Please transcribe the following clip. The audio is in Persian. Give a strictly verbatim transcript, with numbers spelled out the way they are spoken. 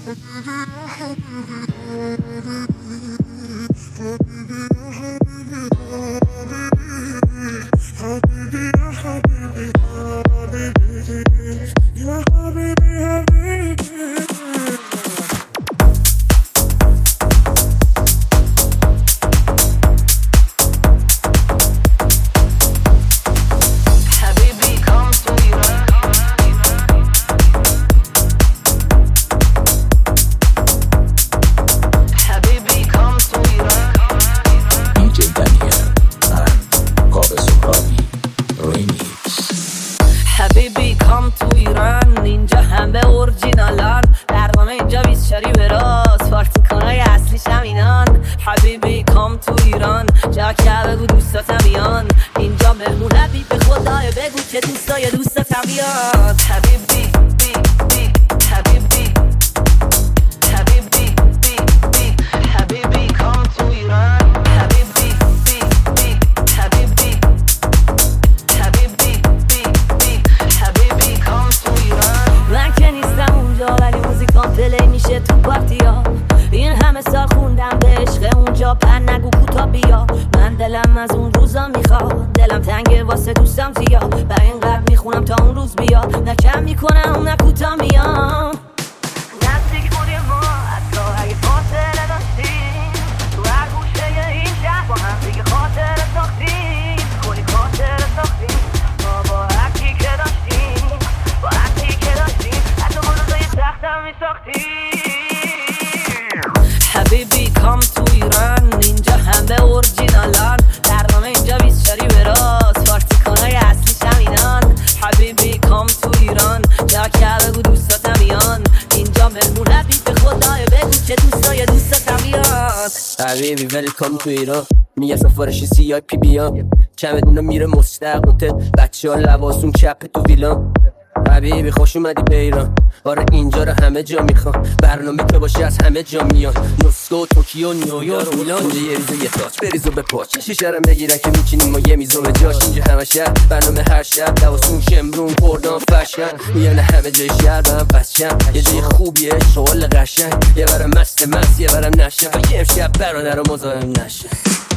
حبیبی کام تو ایران، اینجا همه اورجینالان، برنامه اینجا بیست شاری به راست، پارتیکانای اصلیش همینان. حبیبی کام تو ایران، جا که بگو دوستاتم بیان، اینجا مهمونتی به خدای بگو که دوستای دوستاتم بیان. حبیبی بی بی حبیبی حبیبی بی بی حبیبی کام تو ایران. حبیبی بی بی حبیبی حبیبی بی بی حبیبی کام تو ایران. من که نیستم اونجا ولی موزیکام پلی میشه تو پارتیا، این همه سال خوندم به عشق اونجا، پر نگو کوتا بیا. من دلم از اون روزا میخواد، دلم تنگه واسه دوستم زیاد، برای اینقدر میخونم تا اون روز بیاد، نه کم میکنم نه کوتا میام. نزدیک بودیم ما حتی اگه فاصله داشتیم، تو هر گوشه این شهر با هم دیگه خاطره ساختیم، کلی خاطره ساختیم ما با هرکی که داشتیم، با هرکی که داشتیم، حتی با روزای سختم میساختیم. حبیبی کام تو ایران، اینجا همه اورجینالان، برنامه اینجا بیست شاری به راست، پارتیکانای اصلیش همینان. حبیبی کام تو ایران، جا که بگو دوستاتم بیان، اینجا مهمونتی به خدای بگو که دوستای دوستاتم بیان. حبیبی ویلکام تو ایران، میگه سفارشی سی آی پی بیام، چمدونا میره مستقبل، بچه ها لباسون چپ تو ویلان. حبیبی خوش اومدی به ایران، آره اینجا رو همه جا میخوام، برنامه که باشه از همه جا میان، مسکو، توکیو، نیویورک، میلان. اینجا یه ریزو یه تاچ بریزو به پاچ، شیشه رو بگیرن که میچینیم ما یه میزو به جاش. اینجا همه شهر برنامه هر شب، دواسون شمرون کردان فشن، میان همه جای شهر هم بچم، یه جای خوبیه شغل قشنگ، یه برم مست مست یه برم نشه، یه امشب برادر رو مزاحم نشه.